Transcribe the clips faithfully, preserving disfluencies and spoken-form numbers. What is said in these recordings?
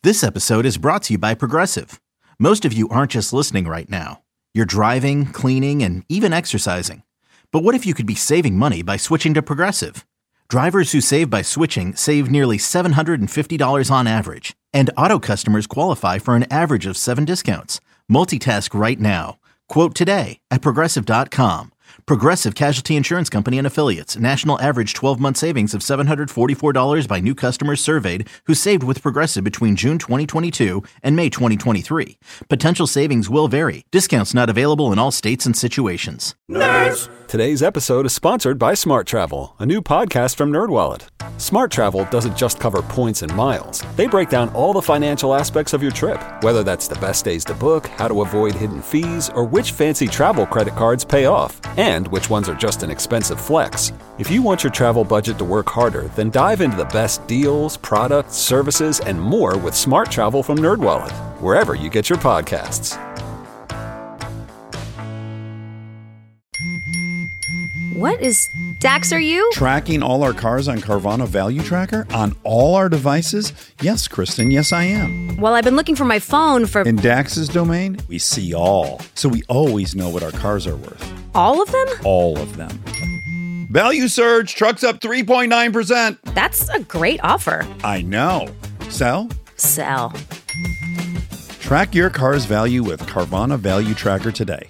This episode is brought to you by Progressive. Most of you aren't just listening right now. You're driving, cleaning, and even exercising. But what if you could be saving money by switching to Progressive? Drivers who save by switching save nearly seven hundred fifty dollars on average. And auto customers qualify for an average of seven discounts. Multitask right now. Quote today at Progressive dot com. Progressive Casualty Insurance Company and Affiliates. National average twelve-month savings of seven hundred forty-four dollars by new customers surveyed who saved with Progressive between June twenty twenty-two and May twenty twenty-three. Potential savings will vary. Discounts not available in all states and situations. Nerds! Today's episode is sponsored by Smart Travel, a new podcast from NerdWallet. Smart Travel doesn't just cover points and miles. They break down all the financial aspects of your trip, whether that's the best days to book, how to avoid hidden fees, or which fancy travel credit cards pay off, and which ones are just an expensive flex. If you want your travel budget to work harder, then dive into the best deals, products, services, and more with Smart Travel from NerdWallet, wherever you get your podcasts. What is Dax, are you? Tracking all our cars on Carvana Value Tracker on all our devices? Yes, Kristen, yes I am. Well, I've been looking for my phone for... In Dax's domain, we see all. So we always know what our cars are worth. All of them? All of them. Value surge, trucks up three point nine percent. That's a great offer. I know. Sell? Sell. Track your car's value with Carvana Value Tracker today.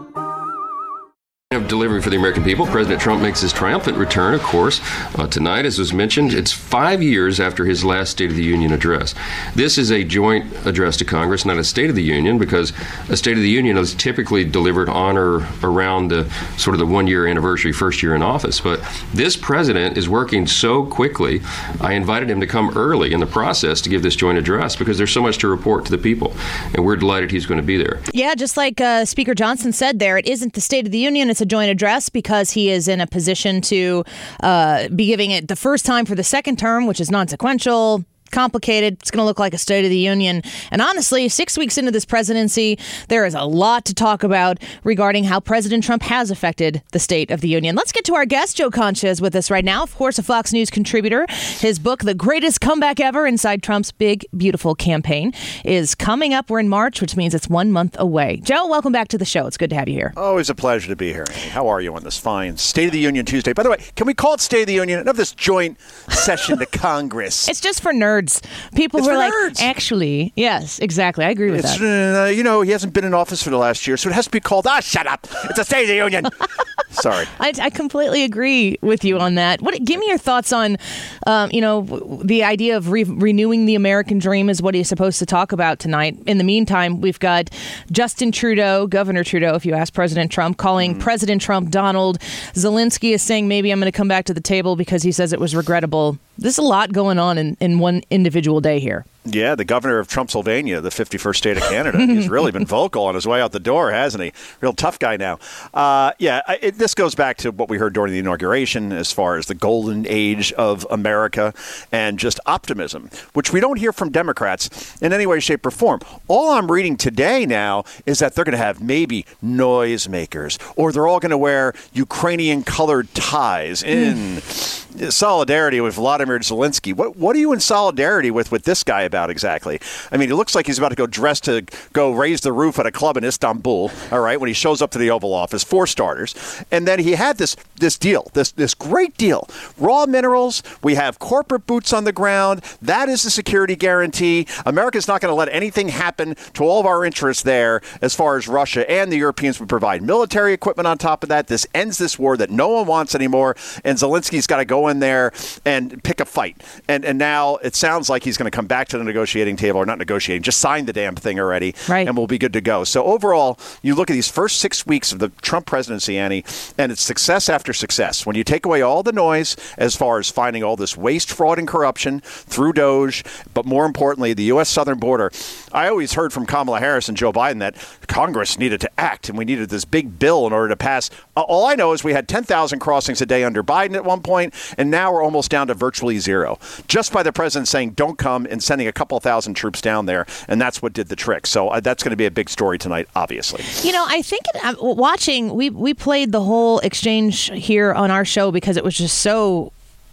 Of delivering for the American people, President Trump makes his triumphant return, of course, uh, tonight, as was mentioned. It's five years after his last State of the Union address. This is a joint address to Congress, not a State of the Union, because a State of the Union is typically delivered on or around the sort of the one-year anniversary, first year in office. But this president is working so quickly, I invited him to come early in the process to give this joint address because there's so much to report to the people, and we're delighted he's going to be there. Yeah, just like uh, Speaker Johnson said there, it isn't the State of the Union, it's a joint address because he is in a position to uh, be giving it the first time for the second term, which is non-sequential, complicated. It's going to look like a State of the Union. And honestly, six weeks into this presidency, there is a lot to talk about regarding how President Trump has affected the State of the Union. Let's get to our guest. Joe Concha is with us right now. Of course, a Fox News contributor. His book, The Greatest Comeback Ever Inside Trump's Big, Beautiful Campaign, is coming up. We're in March, which means it's one month away. Joe, welcome back to the show. It's good to have you here. Always a pleasure to be here. How are you on this fine State of the Union Tuesday? By the way, can we call it State of the Union and of this joint session to Congress? It's just for nerds. People it's who are like, nerds. Actually, yes, exactly. I agree with it's, that. Uh, you know, he hasn't been in office for the last year, so it has to be called, ah, shut up. It's a State of the Union. Sorry. I, I completely agree with you on that. What? Give me your thoughts on, um, you know, the idea of re- renewing the American dream is what he's supposed to talk about tonight. In the meantime, we've got Justin Trudeau, Governor Trudeau, if you ask President Trump, calling mm. President Trump Donald. Zelensky is saying maybe I'm going to come back to the table because he says it was regrettable. There's a lot going on in, in one individual day here. Yeah, the governor of Trumpsylvania, the fifty-first state of Canada. He's really been vocal on his way out the door, hasn't he? Real tough guy now. Uh, yeah, it, this goes back to what we heard during the inauguration as far as the golden age of America and just optimism, which we don't hear from Democrats in any way, shape, or form. All I'm reading today now is that they're going to have maybe noisemakers, or they're all going to wear Ukrainian-colored ties in solidarity with Vladimir Zelensky. What, what are you in solidarity with with this guy about? Exactly. I mean, it looks like he's about to go dressed to go raise the roof at a club in Istanbul, all right, when he shows up to the Oval Office, for starters. And then he had this this deal, this this great deal. Raw minerals, we have corporate boots on the ground. That is the security guarantee. America's not going to let anything happen to all of our interests there as far as Russia, and the Europeans would provide military equipment on top of that. This ends this war that no one wants anymore, and Zelensky's got to go in there and pick a fight. And and now it sounds like he's going to come back to the negotiating table, or not negotiating, just sign the damn thing already, right, and we'll be good to go. So overall, you look at these first six weeks of the Trump presidency, Annie, and it's success after success. When you take away all the noise as far as finding all this waste, fraud, and corruption through Doge, but more importantly, the U S southern border, I always heard from Kamala Harris and Joe Biden that Congress needed to act, and we needed this big bill in order to pass. All I know is we had ten thousand crossings a day under Biden at one point, and now we're almost down to virtually zero, just by the president saying don't come and sending a couple thousand troops down there, and that's what did the trick. So uh, that's going to be a big story tonight, obviously. You know, I think it, uh, watching, we we played the whole exchange here on our show because it was just so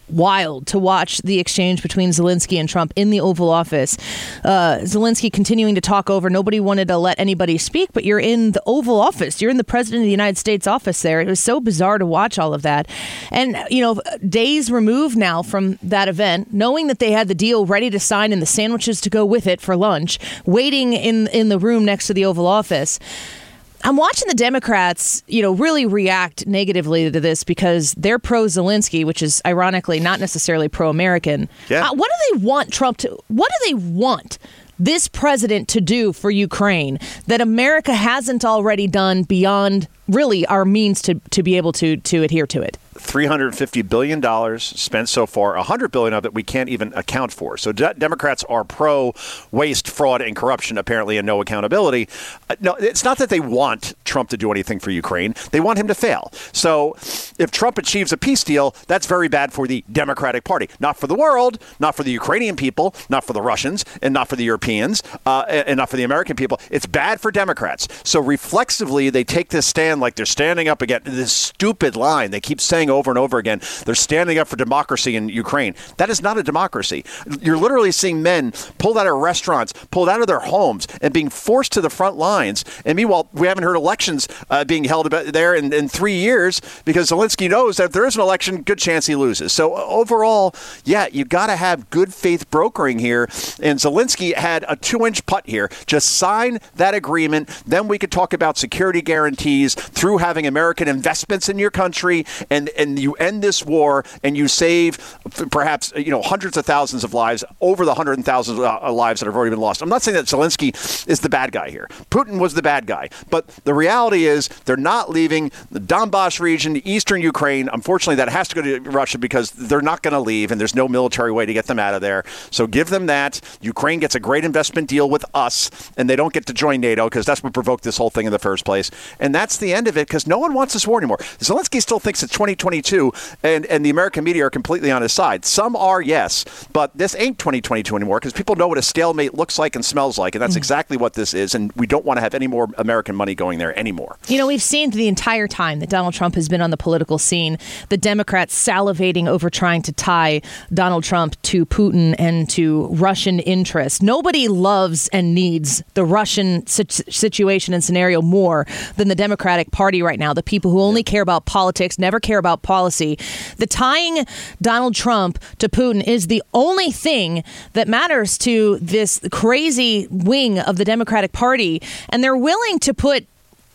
wild to watch the exchange between Zelensky and Trump in the Oval Office. Uh, Zelensky continuing to talk over. Nobody wanted to let anybody speak, but you're in the Oval Office. You're in the President of the United States office there. It was so bizarre to watch all of that. And, you know, days removed now from that event, knowing that they had the deal ready to sign and the sandwiches to go with it for lunch, waiting in, in the room next to the Oval Office. I'm watching the Democrats, you know, really react negatively to this because they're pro-Zelensky, which is ironically not necessarily pro-American. Yeah. Uh, what do they want Trump to, what do they want this president to do for Ukraine that America hasn't already done beyond really our means to, to be able to, to adhere to it? three hundred fifty billion dollars spent so far, one hundred billion dollars of it we can't even account for. So de- Democrats are pro-waste, fraud, and corruption, apparently, and no accountability. Uh, no, it's not that they want Trump to do anything for Ukraine. They want him to fail. So if Trump achieves a peace deal, that's very bad for the Democratic Party. Not for the world, not for the Ukrainian people, not for the Russians, and not for the Europeans, uh, and not for the American people. It's bad for Democrats. So reflexively, they take this stand like they're standing up against this stupid line. They keep saying over and over again, they're standing up for democracy in Ukraine. That is not a democracy. You're literally seeing men pulled out of restaurants, pulled out of their homes, and being forced to the front lines. And meanwhile, we haven't heard elections uh, being held there in, in three years because Zelensky knows that if there is an election, good chance he loses. So overall, yeah, you got to have good faith brokering here. And Zelensky had a two-inch putt here. Just sign that agreement. Then we could talk about security guarantees through having American investments in your country, and and you end this war and you save perhaps, you know, hundreds of thousands of lives, over the hundred thousands of lives that have already been lost. I'm not saying that Zelensky is the bad guy here. Putin was the bad guy. But the reality is they're not leaving the Donbass region, eastern Ukraine. Unfortunately, that has to go to Russia because they're not going to leave and there's no military way to get them out of there. So give them that. Ukraine gets a great investment deal with us and they don't get to join NATO because that's what provoked this whole thing in the first place. And that's the end of it because no one wants this war anymore. Zelensky still thinks it's twenty twenty-two and, and the American media are completely on his side. Some are, yes, but this ain't twenty twenty-two anymore because people know what a stalemate looks like and smells like, and that's exactly what this is, and we don't want to have any more American money going there anymore. You know, we've seen the entire time that Donald Trump has been on the political scene, the Democrats salivating over trying to tie Donald Trump to Putin and to Russian interests. Nobody loves and needs the Russian situation and scenario more than the Democratic Party right now, the people who only care about politics, never care about policy. The tying Donald Trump to Putin is the only thing that matters to this crazy wing of the Democratic Party, and they're willing to put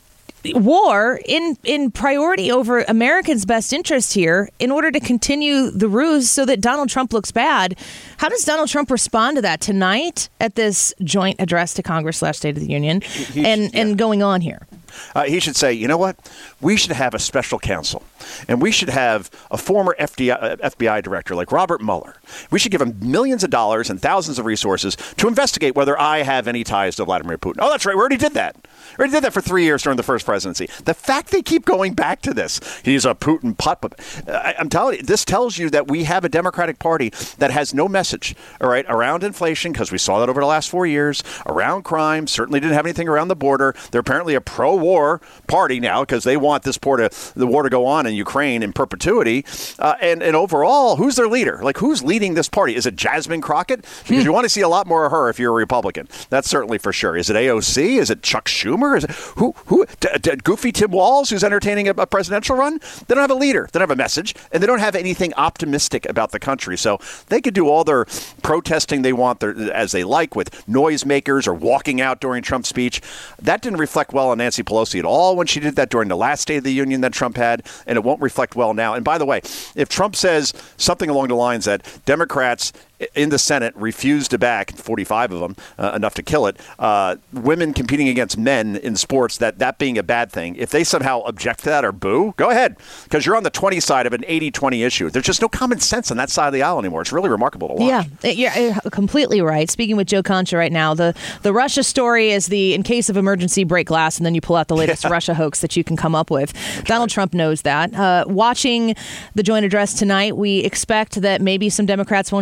war in in priority over Americans' best interest here in order to continue the ruse so that Donald Trump looks bad. How does Donald Trump respond to that tonight at this joint address to Congress slash State of the Union he, and, yeah. and going on here? Uh, he should say, you know what? We should have a special counsel, and we should have a former F D I, uh, F B I director like Robert Mueller. We should give him millions of dollars and thousands of resources to investigate whether I have any ties to Vladimir Putin. Oh, that's right. We already did that. We already did that for three years during the first presidency. The fact they keep going back to this, he's a Putin puppet. Uh, I'm telling you, this tells you that we have a Democratic Party that has no message, all right, around inflation, because we saw that over the last four years, around crime, certainly didn't have anything around the border. They're apparently a pro-war party now because they want this war to, the war to go on in Ukraine in perpetuity. Uh, and, and overall, who's their leader? Like, who's leading this party? Is it Jasmine Crockett? Because you want to see a lot more of her if you're a Republican. That's certainly for sure. Is it A O C? Is it Chuck Schumer? Is it, who? Who? D- D- Goofy Tim Walz, who's entertaining a, a presidential run? They don't have a leader. They don't have a message. And they don't have anything optimistic about the country. So they could do all their protesting they want their, as they like with noisemakers or walking out during Trump's speech. That didn't reflect well on Nancy Pelosi at all when she did that during the last State of the Union that Trump had, and it won't reflect well now. And by the way, if Trump says something along the lines that Democrats in the Senate refused to back, forty-five of them, uh, enough to kill it, uh, women competing against men in sports, that, that being a bad thing, if they somehow object to that or boo, go ahead, because you're on the twenty side of an eighty twenty issue. There's just no common sense on that side of the aisle anymore. It's really remarkable to watch. Yeah, you're completely right. Speaking with Joe Concha right now, the, the Russia story is the, in case of emergency, break glass, and then you pull out the latest yeah. Russia hoax that you can come up with. That's Donald right. Trump knows that. Uh, watching the joint address tonight, we expect that maybe some Democrats won't show up.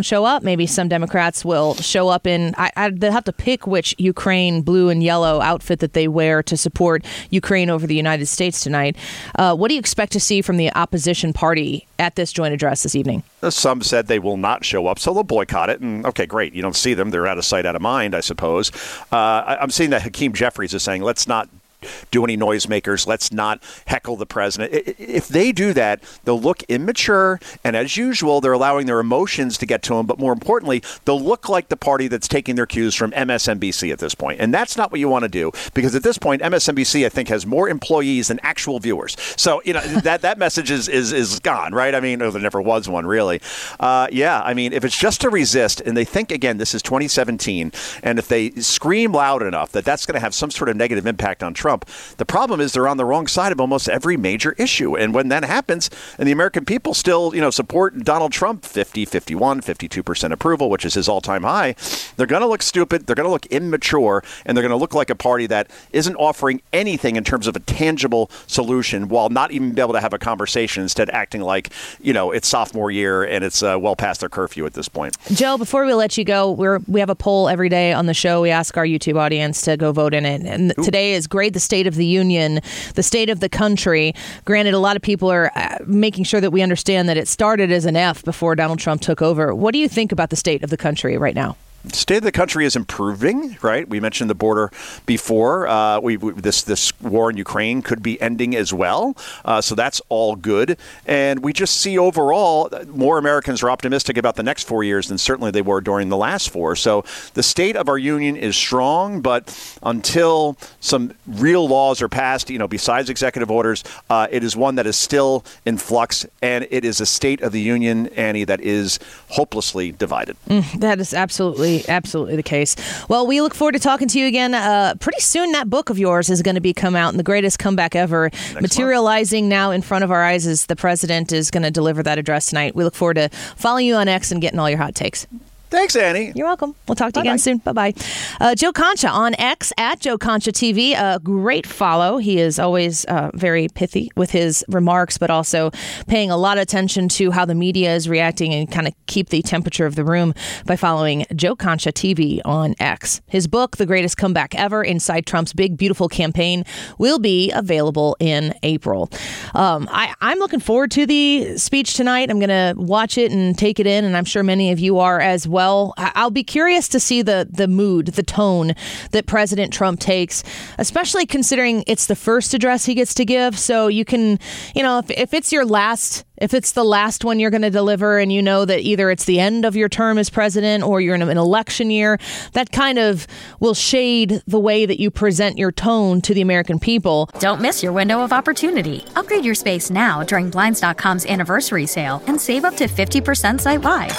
maybe some Democrats will show up in, I, I, they'll have to pick which Ukraine blue and yellow outfit that they wear to support Ukraine over the United States tonight. Uh, what do you expect to see from the opposition party at this joint address this evening? Some said they will not show up, so they'll boycott it. And okay, great. You don't see them. They're out of sight, out of mind, I suppose. Uh, I, I'm seeing that Hakeem Jeffries is saying, let's not do any noisemakers. Let's not heckle the president. If they do that, they'll look immature, and as usual, they're allowing their emotions to get to them. But more importantly, they'll look like the party that's taking their cues from M S N B C at this point. And that's not what you want to do, because at this point, M S N B C, I think, has more employees than actual viewers. So, you know, that, that message is, is, is gone, right? I mean, oh, there never was one, really. Uh, yeah, I mean, if it's just to resist, and they think, again, this is twenty seventeen, and if they scream loud enough that that's going to have some sort of negative impact on Trump, the problem is they're on the wrong side of almost every major issue. And when that happens, and the American people still, you know, support Donald Trump, fifty, fifty-one, fifty-two percent approval, which is his all-time high, they're going to look stupid, they're going to look immature, and they're going to look like a party that isn't offering anything in terms of a tangible solution, while not even be able to have a conversation, instead acting like, you know, it's sophomore year and it's uh, well past their curfew at this point. Joe, before we let you go, we're, we have a poll every day on the show. We ask our YouTube audience to go vote in it. And Ooh. Today is Grade the State of the Union, the state of the country. Granted, a lot of people are uh, making sure that we understand that it started as an F before Donald Trump took over. What do you think about the state of the country right now? The state of the country is improving, right? We mentioned the border before. Uh, we, we this this war in Ukraine could be ending as well, uh, so that's all good. And we just see overall more Americans are optimistic about the next four years than certainly they were during the last four. So the state of our union is strong, but until some real laws are passed, you know, besides executive orders, uh, it is one that is still in flux, and it is a state of the union, Annie, that is hopelessly divided. Mm, that is absolutely. Absolutely the case. Well, we look forward to talking to you again. Uh, pretty soon, that book of yours is going to be come out, and the greatest comeback ever, Next materializing month. Now in front of our eyes as the president is going to deliver that address tonight. We look forward to following you on X and getting all your hot takes. Thanks, Annie. You're welcome. We'll talk to you Bye-bye. again soon. Bye-bye. Uh, Joe Concha on X at Joe Concha T V. A great follow. He is always uh, very pithy with his remarks, but also paying a lot of attention to how the media is reacting and kind of keep the temperature of the room by following Joe Concha T V on X. His book, The Greatest Comeback Ever, Inside Trump's Big Beautiful Campaign, will be available in April. Um, I, I'm looking forward to the speech tonight. I'm going to watch it and take it in, and I'm sure many of you are as well. Well, I'll be curious to see the the mood, the tone that President Trump takes, especially considering it's the first address he gets to give. So you can, you know, if, if it's your last, if it's the last one you're going to deliver, and you know that either it's the end of your term as president or you're in an election year, that kind of will shade the way that you present your tone to the American people. Don't miss your window of opportunity. Upgrade your space now during Blinds dot com's anniversary sale and save up to fifty percent site-wide.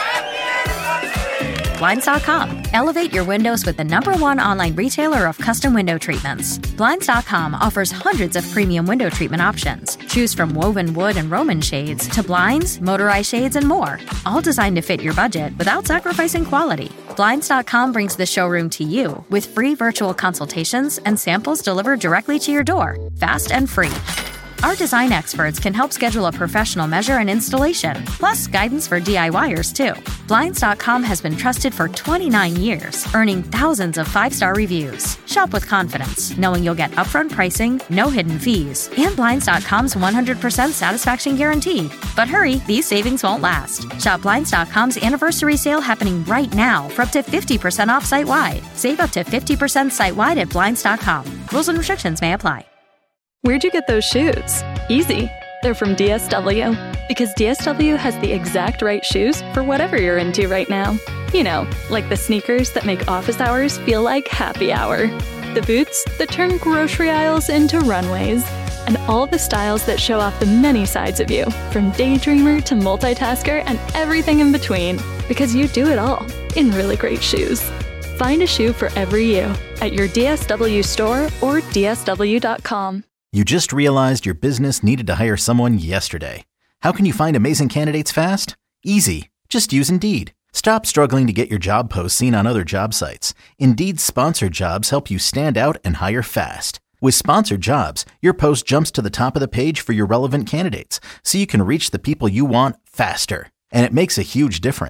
Blinds dot com. Elevate your windows with the number one online retailer of custom window treatments. Blinds dot com offers hundreds of premium window treatment options. Choose from woven wood and Roman shades to blinds, motorized shades, and more. All designed to fit your budget without sacrificing quality. Blinds dot com brings the showroom to you with free virtual consultations and samples delivered directly to your door, fast and free. Our design experts can help schedule a professional measure and installation, plus guidance for DIYers too. Blinds dot com has been trusted for twenty-nine years, earning thousands of five-star reviews. Shop with confidence, knowing you'll get upfront pricing, no hidden fees, and Blinds dot com's one hundred percent satisfaction guarantee. But hurry, these savings won't last. Shop Blinds dot com's anniversary sale happening right now for up to fifty percent off site-wide. Save up to fifty percent site-wide at Blinds dot com. Rules and restrictions may apply. Where'd you get those shoes? Easy. They're from D S W. Because D S W has the exact right shoes for whatever you're into right now. You know, like the sneakers that make office hours feel like happy hour. The boots that turn grocery aisles into runways. And all the styles that show off the many sides of you, from daydreamer to multitasker and everything in between. Because you do it all in really great shoes. Find a shoe for every you at your D S W store or D S W dot com. You just realized your business needed to hire someone yesterday. How can you find amazing candidates fast? Easy. Just use Indeed. Stop struggling to get your job posts seen on other job sites. Indeed's sponsored jobs help you stand out and hire fast. With sponsored jobs, your post jumps to the top of the page for your relevant candidates, so you can reach the people you want faster. And it makes a huge difference.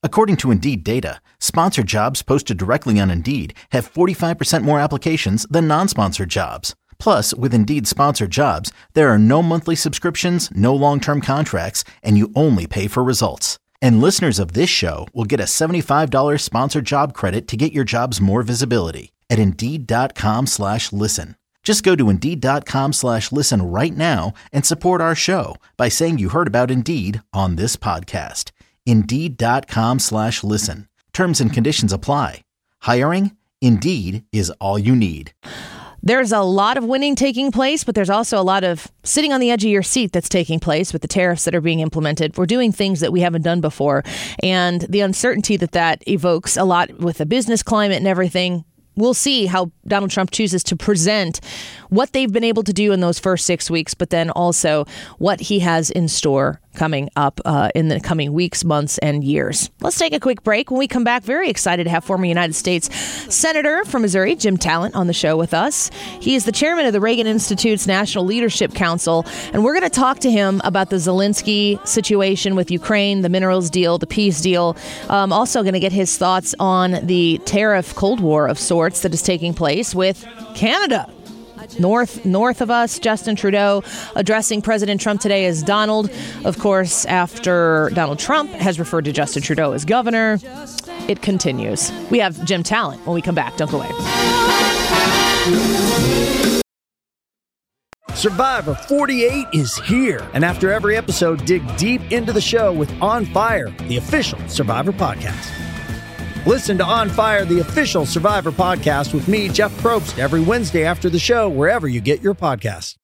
According to Indeed data, sponsored jobs posted directly on Indeed have forty-five percent more applications than non-sponsored jobs. Plus, with Indeed sponsored jobs, there are no monthly subscriptions, no long-term contracts, and you only pay for results. And listeners of this show will get a seventy-five dollars sponsored job credit to get your jobs more visibility at Indeed.com slash listen. Just go to Indeed.com slash listen right now and support our show by saying you heard about Indeed on this podcast. Indeed.com slash listen. Terms and conditions apply. Hiring? Indeed is all you need. There's a lot of winning taking place, but there's also a lot of sitting on the edge of your seat that's taking place with the tariffs that are being implemented. We're doing things that we haven't done before. And the uncertainty that that evokes a lot with the business climate and everything. We'll see how Donald Trump chooses to present what they've been able to do in those first six weeks, but then also what he has in store coming up uh, in the coming weeks, months, and years. Let's take a quick break. When we come back, very excited to have former United States Senator from Missouri, Jim Talent, on the show with us. He is the chairman of the Reagan Institute's National Leadership Council, and we're going to talk to him about the Zelensky situation with Ukraine, the minerals deal, the peace deal. Um, also going to get his thoughts on the tariff Cold War of sorts that is taking place with Canada. North north of us, Justin Trudeau addressing President Trump today as Donald. Of course, after Donald Trump has referred to Justin Trudeau as governor, it continues. We have Jim Talent when we come back. Don't go away. Survivor forty-eight is here. And after every episode, dig deep into the show with On Fire, the official Survivor podcast. Listen to On Fire, the official Survivor podcast with me, Jeff Probst, every Wednesday after the show, wherever you get your podcasts.